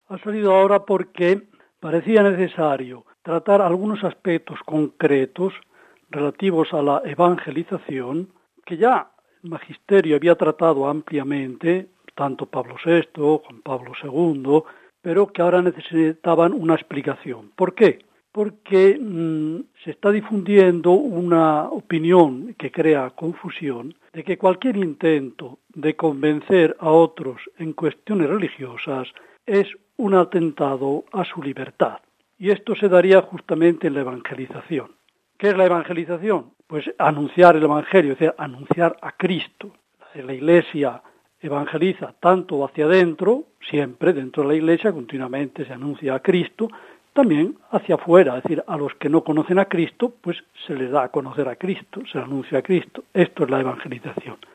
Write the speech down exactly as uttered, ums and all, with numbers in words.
Ha salido ahora porque parecía necesario tratar algunos aspectos concretos relativos a la evangelización que ya el magisterio había tratado ampliamente, tanto Pablo sexto, Juan Pablo segundo, pero que ahora necesitaban una explicación. ¿Por qué? Porque mmm, se está difundiendo una opinión que crea confusión de que cualquier intento de convencer a otros en cuestiones religiosas es un atentado a su libertad. Y esto se daría justamente en la evangelización. ¿Qué es la evangelización? Pues anunciar el evangelio, es decir, anunciar a Cristo. La Iglesia evangeliza tanto hacia adentro, siempre dentro de la Iglesia, continuamente se anuncia a Cristo, también hacia afuera, es decir, a los que no conocen a Cristo, pues se les da a conocer a Cristo, se anuncia a Cristo. Esto es la evangelización.